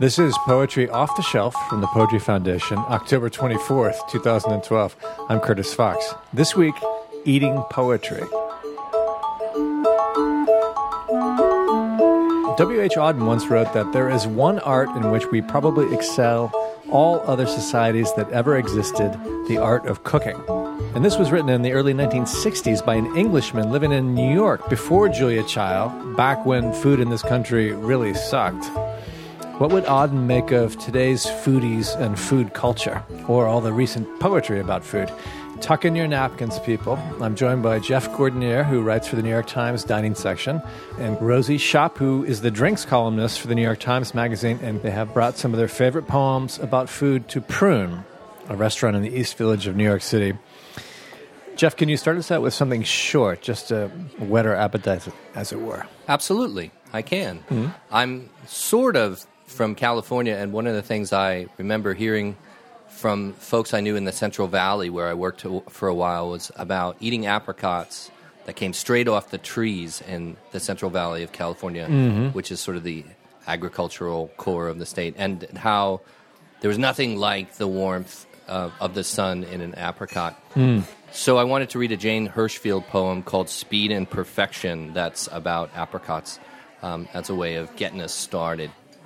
This is Poetry Off the Shelf from the Poetry Foundation, October 24th, 2012. I'm Curtis Fox. This week, eating poetry. W.H. Auden once wrote that there is one art in which we probably excel all other societies that ever existed, the art of cooking. And this was written in the early 1960s by an Englishman living in New York before Julia Child, back when food in this country really sucked. What would Auden make of today's foodies and food culture, or all the recent poetry about food? Tuck in your napkins, people. I'm joined by Jeff Gordinier, who writes for the New York Times dining section, and Rosie Schopp, who is the drinks columnist for the New York Times Magazine, and they have brought some of their favorite poems about food to Prune, a restaurant in the East Village of New York City. Jeff, can you start us out with something short, just to whet our appetite, as it were? Absolutely, I can. Mm-hmm. I'm sort of from California, and one of the things I remember hearing from folks I knew in the Central Valley, where I worked for a while, was about eating apricots that came straight off the trees in the Central Valley of California, which is sort of the agricultural core of the state, and how there was nothing like the warmth of the sun in an apricot. So I wanted to read a Jane Hirshfield poem called Speed and Perfection that's about apricots as a way of getting us started.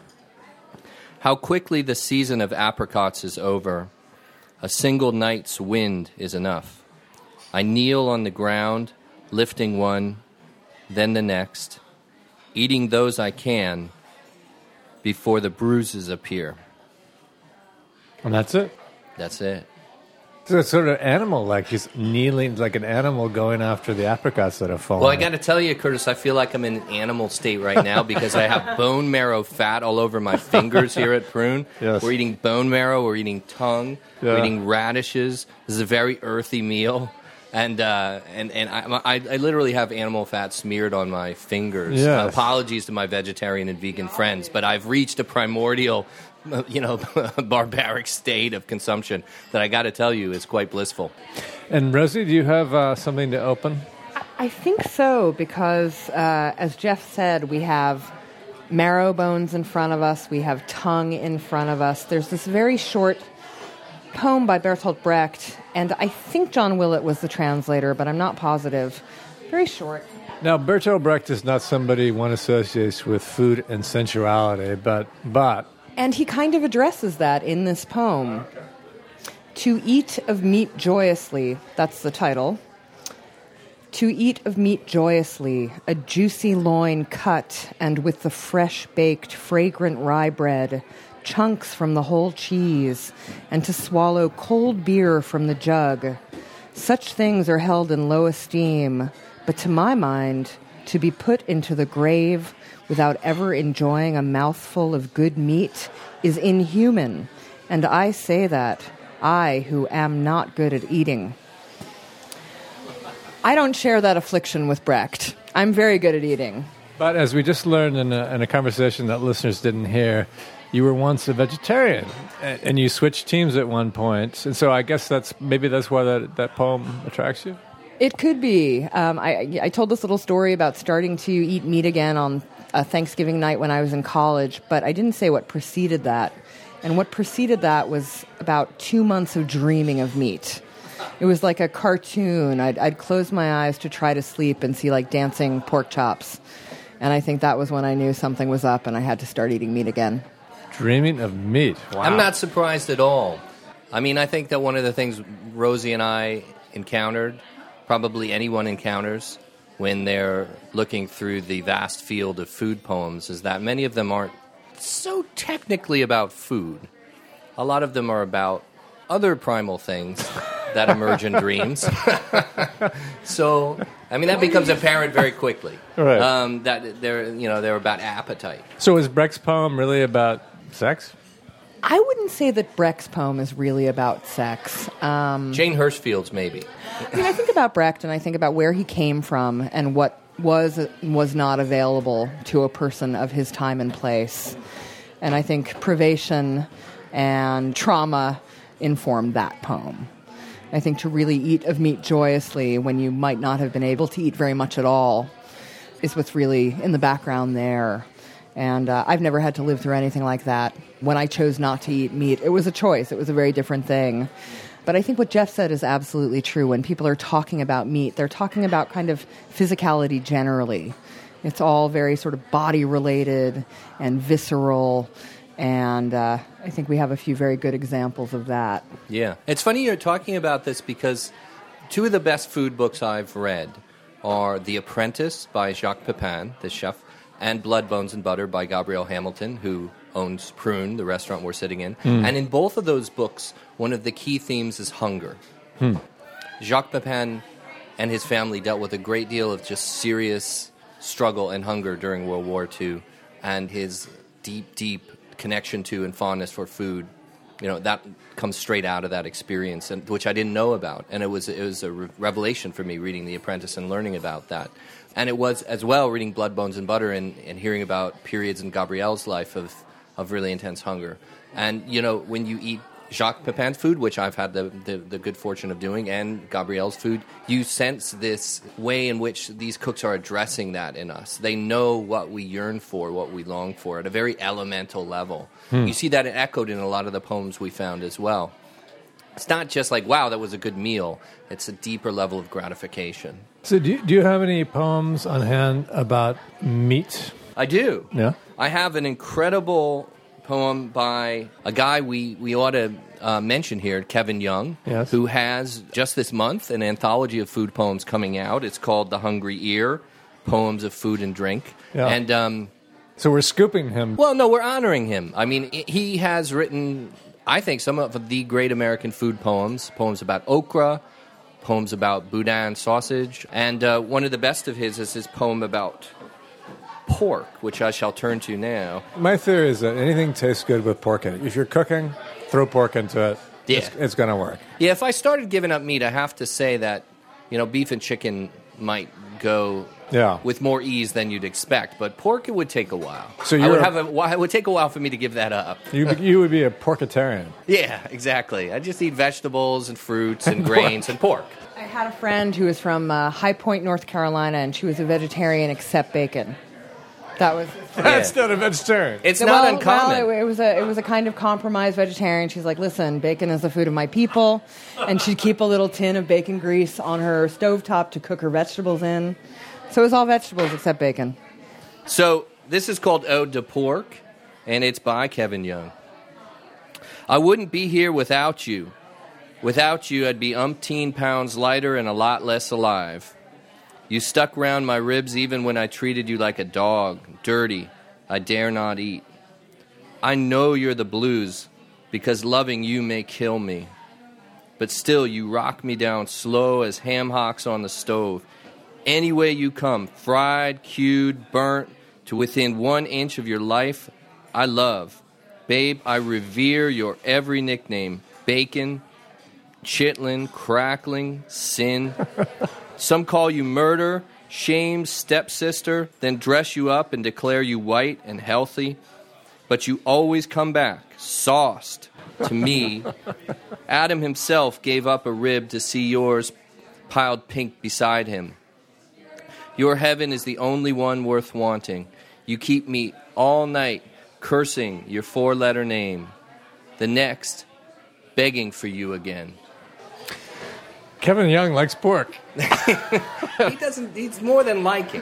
How quickly the season of apricots is over. A single night's wind is enough. I kneel on the ground, lifting one, then the next, eating those I can before the bruises appear. And that's it? That's it. So it's sort of animal-like. He's kneeling like an animal going after the apricots that have fallen. Well, I got to tell you, Curtis, I feel like I'm in an animal state right now because I have bone marrow fat all over my fingers here at Prune. Yes. We're eating bone marrow. We're eating tongue. Yeah. We're eating radishes. This is a very earthy meal. And I literally have animal fat smeared on my fingers. Yes. Apologies to my vegetarian and vegan friends, but I've reached a primordial barbaric state of consumption that I got to tell you is quite blissful. And Rosie, do you have something to open? I think so, because as Jeff said, we have marrow bones in front of us, we have tongue in front of us. There's this very short poem by Bertolt Brecht, and I think John Willett was the translator, but I'm not positive. Very short. Now, Bertolt Brecht is not somebody one associates with food and sensuality, but... And he kind of addresses that in this poem. To eat of meat joyously, that's the title. To eat of meat joyously, a juicy loin cut, and with the fresh-baked, fragrant rye bread, chunks from the whole cheese, and to swallow cold beer from the jug. Such things are held in low esteem, but to my mind, to be put into the grave without ever enjoying a mouthful of good meat is inhuman, and I say that, I who am not good at eating. I don't share that affliction with Brecht. I'm very good at eating. But as we just learned in a conversation that listeners didn't hear, you were once a vegetarian, and you switched teams at one point, and so I guess that's why that poem attracts you? It could be. I told this little story about starting to eat meat again on a Thanksgiving night when I was in college, but I didn't say what preceded that. And what preceded that was about 2 months of dreaming of meat. It was like a cartoon. I'd close my eyes to try to sleep and see like dancing pork chops. And I think that was when I knew something was up and I had to start eating meat again. Dreaming of meat. Wow. I'm not surprised at all. I mean, I think that one of the things Rosie and I encountered, probably anyone encounters when they're looking through the vast field of food poems, is that many of them aren't so technically about food. A lot of them are about other primal things that emerge in dreams. So, I mean, that becomes apparent very quickly. Right. That they're about appetite. So is Brecht's poem really about sex? I wouldn't say that Brecht's poem is really about sex. Jane Hirshfield's maybe. I mean, I think about Brecht and I think about where he came from and what was not available to a person of his time and place. And I think privation and trauma informed that poem. I think to really eat of meat joyously when you might not have been able to eat very much at all is what's really in the background there. And I've never had to live through anything like that. When I chose not to eat meat, it was a choice. It was a very different thing. But I think what Jeff said is absolutely true. When people are talking about meat, they're talking about kind of physicality generally. It's all very sort of body-related and visceral, and I think we have a few very good examples of that. Yeah. It's funny you're talking about this because two of the best food books I've read are The Apprentice by Jacques Pepin, the chef, and Blood, Bones, and Butter by Gabrielle Hamilton, who owns Prune, the restaurant we're sitting in. And in both of those books, one of the key themes is hunger. Jacques Pepin and his family dealt with a great deal of just serious struggle and hunger during World War II, and his deep connection to and fondness for food, that comes straight out of that experience, and which I didn't know about. And it was a revelation for me reading The Apprentice and learning about that. And it was, as well, reading Blood, Bones, and Butter and hearing about periods in Gabrielle's life of really intense hunger. And, when you eat Jacques Pepin's food, which I've had the good fortune of doing, and Gabrielle's food, you sense this way in which these cooks are addressing that in us. They know what we yearn for, what we long for, at a very elemental level. You see that echoed in a lot of the poems we found as well. It's not just like, wow, that was a good meal. It's a deeper level of gratification. So do you have any poems on hand about meat? I do. Yeah? I have an incredible poem by a guy we ought to mention here, Kevin Young, yes, who has just this month an anthology of food poems coming out. It's called The Hungry Ear, Poems of Food and Drink. Yeah. And so we're scooping him. well, no, we're honoring him. I mean, he has written, I think, some of the great American food poems about okra, poems about boudin sausage, and one of the best of his is his poem about pork, which I shall turn to now. My theory is that anything tastes good with pork in it. If you're cooking, throw pork into it. Yeah. It's going to work. Yeah, if I started giving up meat, I have to say that, beef and chicken might go with more ease than you'd expect, but pork, it would take a while. So it would take a while for me to give that up. You would be a porkitarian. Yeah, exactly. I just eat vegetables and fruits and grains and pork. I had a friend who was from High Point, North Carolina, and she was a vegetarian except bacon. That's not a vegetarian. It's not uncommon. Well, it was a kind of compromised vegetarian. She's like, listen, bacon is the food of my people, and she'd keep a little tin of bacon grease on her stovetop to cook her vegetables in. So it was all vegetables except bacon. So this is called Ode to Pork, and it's by Kevin Young. I wouldn't be here without you. Without you, I'd be umpteen pounds lighter and a lot less alive. You stuck round my ribs even when I treated you like a dog, dirty, I dare not eat. I know you're the blues, because loving you may kill me. But still you rock me down slow as ham hocks on the stove. Any way you come, fried, cued, burnt, to within 1 inch of your life, I love. Babe, I revere your every nickname. Bacon, chitlin, crackling, sin. Some call you murder, shame, stepsister, then dress you up and declare you white and healthy. But you always come back, sauced, to me. Adam himself gave up a rib to see yours piled pink beside him. Your heaven is the only one worth wanting. You keep me all night cursing your 4-letter name. The next, begging for you again. Kevin Young likes pork. He doesn't. He's more than liking.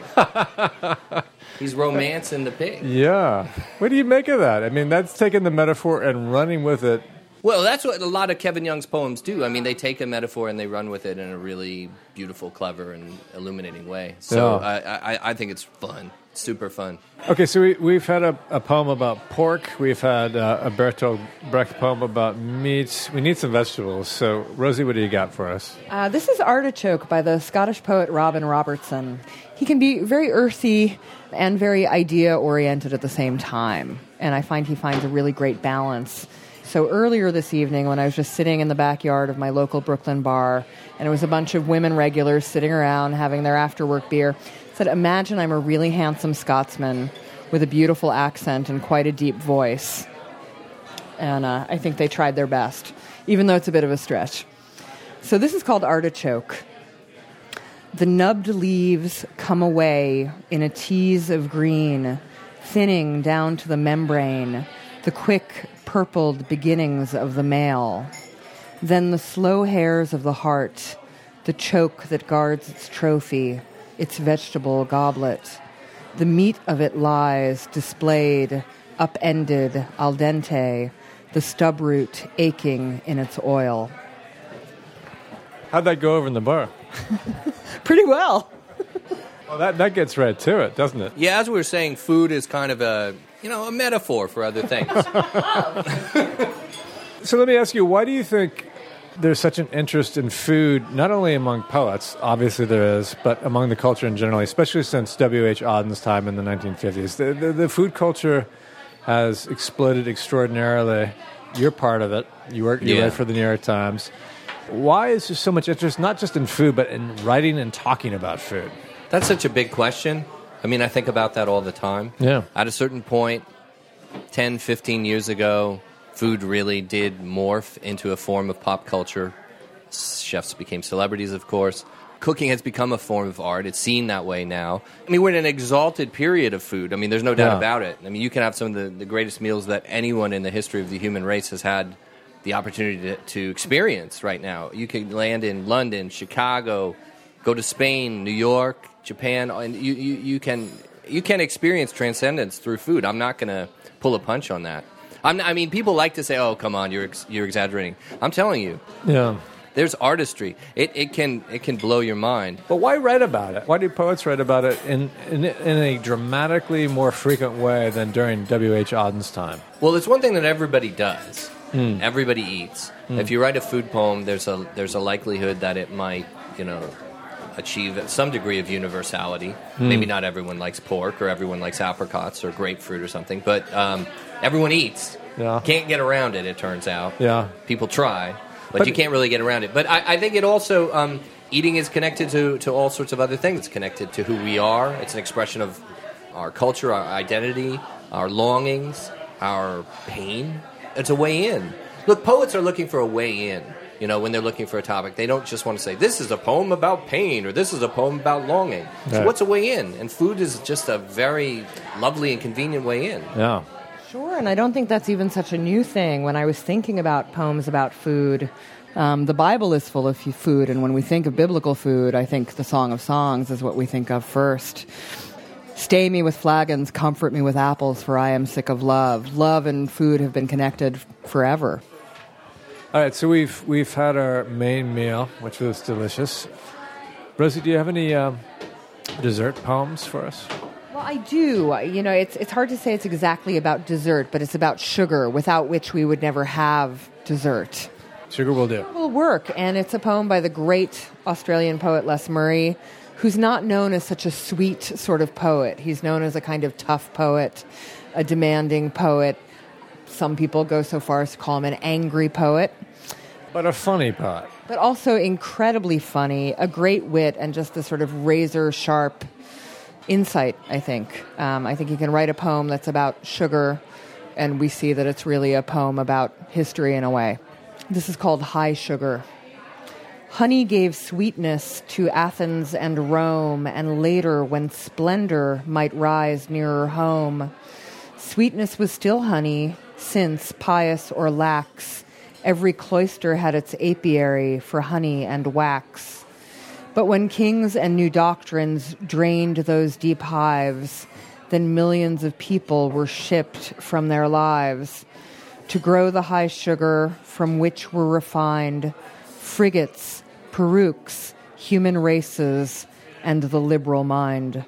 He's romancing the pig. Yeah. What do you make of that? I mean, that's taking the metaphor and running with it. Well, that's what a lot of Kevin Young's poems do. I mean, they take a metaphor and they run with it in a really beautiful, clever, and illuminating way. So I think it's fun. Super fun. Okay, so we've had a poem about pork. We've had a Bertolt Brecht poem about meat. We need some vegetables. So, Rosie, what do you got for us? This is Artichoke by the Scottish poet Robin Robertson. He can be very earthy and very idea-oriented at the same time. And I find he finds a really great balance. So earlier this evening, when I was just sitting in the backyard of my local Brooklyn bar, and it was a bunch of women regulars sitting around having their after-work beer, I said, imagine I'm a really handsome Scotsman with a beautiful accent and quite a deep voice. And I think they tried their best, even though it's a bit of a stretch. So this is called Artichoke. The nubbed leaves come away in a tease of green. thinning down to the membrane, the quick, purpled beginnings of the male. Then the slow hairs of the heart, the choke that guards its trophy, its vegetable goblet. The meat of it lies displayed, upended, al dente, the stub root aching in its oil. How'd that go over in the bar? Pretty well. Well, that gets right to it, doesn't it? Yeah, as we were saying, food is kind of a metaphor for other things. So let me ask you, why do you think there's such an interest in food, not only among poets, obviously there is, but among the culture in general, especially since W.H. Auden's time in the 1950s? The food culture has exploded extraordinarily. You're part of it. You write for the New York Times. Why is there so much interest, not just in food, but in writing and talking about food? That's such a big question. I mean, I think about that all the time. Yeah. At a certain point, 10, 15 years ago, food really did morph into a form of pop culture. Chefs became celebrities, of course. Cooking has become a form of art. It's seen that way now. I mean, we're in an exalted period of food. I mean, there's no doubt about it. I mean, you can have some of the greatest meals that anyone in the history of the human race has had the opportunity to experience right now. You can land in London, Chicago, go to Spain, New York, Japan, and you can experience transcendence through food. I'm not going to pull a punch on that. I mean, people like to say, "Oh, come on, you're exaggerating." I'm telling you, there's artistry. It can blow your mind. But why write about it? Why do poets write about it in a dramatically more frequent way than during W.H. Auden's time? Well, it's one thing that everybody does. Everybody eats. If you write a food poem, there's a likelihood that it might, achieve some degree of universality. Maybe not everyone likes pork, or everyone likes apricots or grapefruit or something, but everyone eats. Yeah. Can't get around it, it turns out. Yeah. People try, but you can't really get around it. But I think it also, eating is connected to all sorts of other things. It's connected to who we are. It's an expression of our culture, our identity, our longings, our pain. It's a way in. Look, poets are looking for a way in. When they're looking for a topic, they don't just want to say, this is a poem about pain, or this is a poem about longing. So Right. what's a way in? And food is just a very lovely and convenient way in. Yeah. Sure, and I don't think that's even such a new thing. When I was thinking about poems about food, the Bible is full of food, and when we think of biblical food, I think the Song of Songs is what we think of first. Stay me with flagons, comfort me with apples, for I am sick of love. Love and food have been connected forever. All right, so we've had our main meal, which was delicious. Rosie, do you have any dessert poems for us? Well, I do. It's hard to say it's exactly about dessert, but it's about sugar, without which we would never have dessert. Sugar will do. It will work, and it's a poem by the great Australian poet Les Murray, who's not known as such a sweet sort of poet. He's known as a kind of tough poet, a demanding poet. Some people go so far as to call him an angry poet. But a funny poet. But also incredibly funny, a great wit, and just a sort of razor-sharp insight, I think. I think he can write a poem that's about sugar, and we see that it's really a poem about history in a way. This is called High Sugar. Honey gave sweetness to Athens and Rome, and later, when splendor might rise nearer home, sweetness was still honey, since, pious or lax, every cloister had its apiary for honey and wax. But when kings and new doctrines drained those deep hives, then millions of people were shipped from their lives to grow the high sugar from which were refined frigates, perukes, human races, and the liberal mind.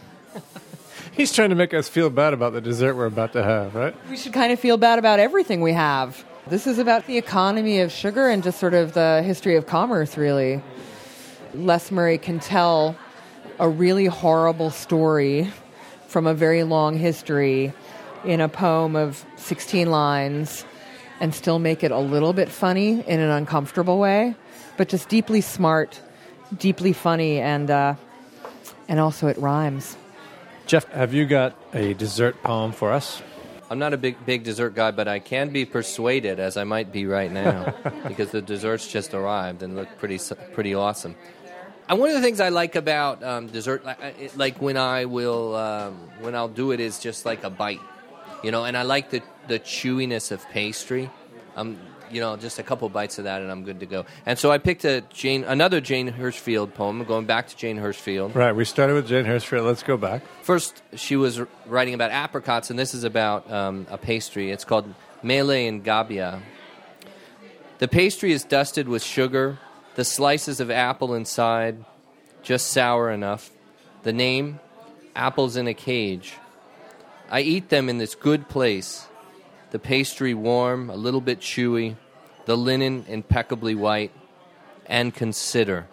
He's trying to make us feel bad about the dessert we're about to have, right? We should kind of feel bad about everything we have. This is about the economy of sugar and just sort of the history of commerce, really. Les Murray can tell a really horrible story from a very long history in a poem of 16 lines and still make it a little bit funny in an uncomfortable way, but just deeply smart, deeply funny, and also it rhymes. Jeff, have you got a dessert poem for us? I'm not a big dessert guy, but I can be persuaded, as I might be right now, because the desserts just arrived and look pretty awesome. one of the things I like about dessert, like when I'll do it, is just like a bite, and I like the chewiness of pastry. Just a couple bites of that, and I'm good to go. And so I picked another Jane Hirshfield poem, going back to Jane Hirshfield. Right, we started with Jane Hirshfield. Let's go back. First, she was writing about apricots, and this is about a pastry. It's called Mele and Gabbia. The pastry is dusted with sugar, the slices of apple inside, just sour enough. The name, Apples in a Cage. I eat them in this good place. The pastry warm, a little bit chewy, the linen impeccably white, and consider.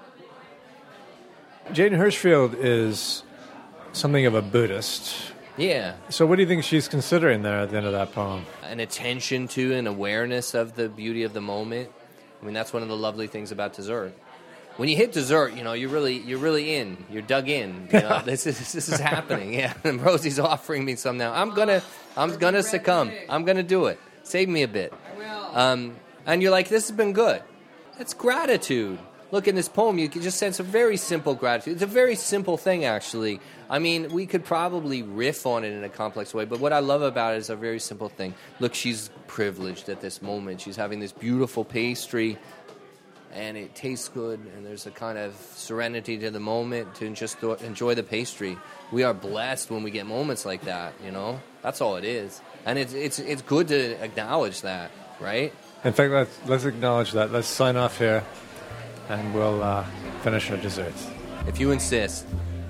Jane Hirshfield is something of a Buddhist. Yeah. So what do you think she's considering there at the end of that poem? An attention to and awareness of the beauty of the moment. I mean, that's one of the lovely things about dessert. When you hit dessert, you're really in. You're dug in. This is happening. Yeah, and Rosie's offering me some now. I'm gonna succumb. I'm gonna do it. Save me a bit. And you're like, this has been good. It's gratitude. Look, in this poem, you can just sense a very simple gratitude. It's a very simple thing, actually. I mean, we could probably riff on it in a complex way, but what I love about it is a very simple thing. Look, she's privileged at this moment. She's having this beautiful pastry, and it tastes good, and there's a kind of serenity to the moment to just enjoy the pastry. We are blessed when we get moments like that, That's all it is. And it's good to acknowledge that, right? In fact, let's acknowledge that. Let's sign off here, and we'll finish our desserts. If you insist.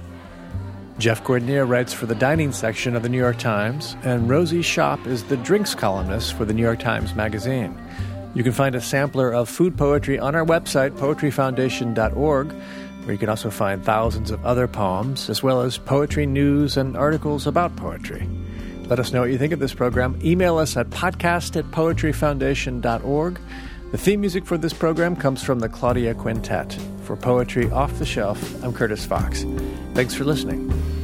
Jeff Gordinier writes for the dining section of the New York Times, and Rosie Schopp is the drinks columnist for the New York Times Magazine. You can find a sampler of food poetry on our website, poetryfoundation.org, where you can also find thousands of other poems, as well as poetry news and articles about poetry. Let us know what you think of this program. Email us at podcast@poetryfoundation.org. The theme music for this program comes from the Claudia Quintet. For Poetry Off the Shelf, I'm Curtis Fox. Thanks for listening.